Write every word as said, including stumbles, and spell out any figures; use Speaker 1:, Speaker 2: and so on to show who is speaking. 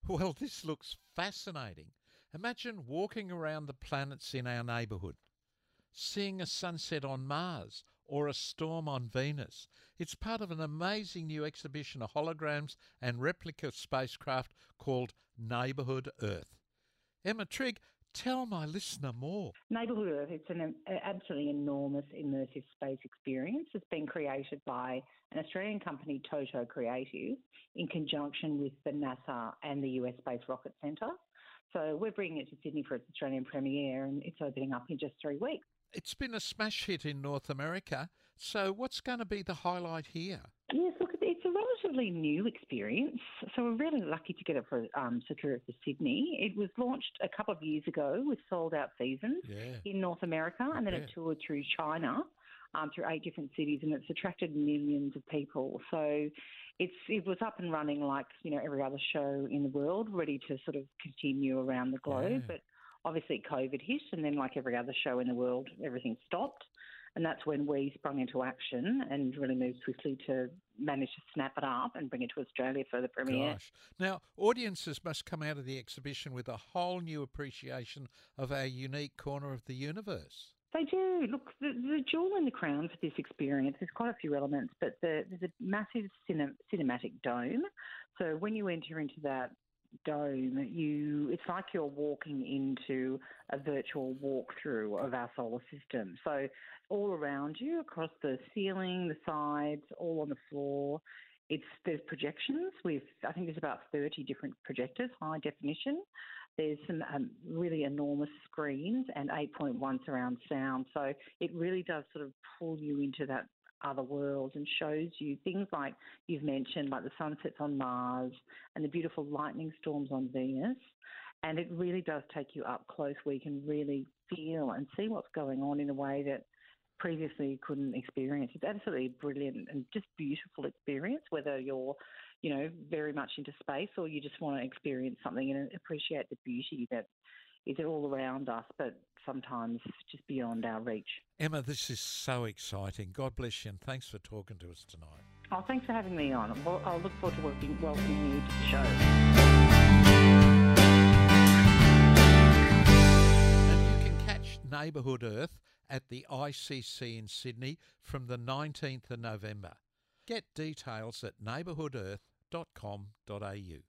Speaker 1: Well, this looks fascinating. Imagine walking around the planets in our neighbourhood, seeing a sunset on Mars or a storm on Venus. It's part of an amazing new exhibition of holograms and replica spacecraft called Neighbourhood Earth. Emma Trigg, tell my listener more.
Speaker 2: Neighbourhood Earth, it's an, an absolutely enormous immersive space experience. It's been created by an Australian company, Toto Creative, in conjunction with the NASA and the U S Space Rocket Centre. So we're bringing it to Sydney for its Australian premiere, and it's opening up in just three weeks.
Speaker 1: It's been a smash hit in North America, so what's going to be the highlight here?
Speaker 2: Yes, look, it's a relatively new experience, so we're really lucky to get it for um, secure it for Sydney. It was launched a couple of years ago with sold-out seasons
Speaker 1: Yeah.
Speaker 2: in North America,
Speaker 1: I
Speaker 2: and then
Speaker 1: bet.
Speaker 2: it toured through China, um, through eight different cities, and it's attracted millions of people. So it's it was up and running like, you know, every other show in the world, ready to sort of continue around the globe.
Speaker 1: Yeah.
Speaker 2: But obviously COVID hit, and then like every other show in the world, everything stopped. And that's when we sprung into action and really moved swiftly to manage to snap it up and bring it to Australia for the premiere.
Speaker 1: Gosh. Now, audiences must come out of the exhibition with a whole new appreciation of our unique corner of the universe.
Speaker 2: They do. Look, the, the jewel in the crown for this experience, there's quite a few elements, but the, there's a massive cine, cinematic dome. So when you enter into that dome, you it's like you're walking into a virtual walkthrough of our solar system. So all around you, across the ceiling, the sides, all on the floor, it's there's projections with, I think there's about thirty different projectors, high definition. There's some um, really enormous screens and eight point one surround sound. So it really does sort of pull you into that other world and shows you things like you've mentioned, like the sunsets on Mars and the beautiful lightning storms on Venus. And it really does take you up close where you can really feel and see what's going on in a way that previously you couldn't experience. It's absolutely brilliant and just beautiful experience, whether you're, you know, very much into space or you just want to experience something and appreciate the beauty that is all around us, but sometimes just beyond our reach.
Speaker 1: Emma, this is so exciting. God bless you, and thanks for talking to us tonight.
Speaker 2: Oh, thanks for having me on. Well, I'll look forward to working, welcoming you to the show.
Speaker 1: And you can catch Neighbourhood Earth at the I C C in Sydney from the nineteenth of November. Get details at neighbourhood earth dot com dot a u.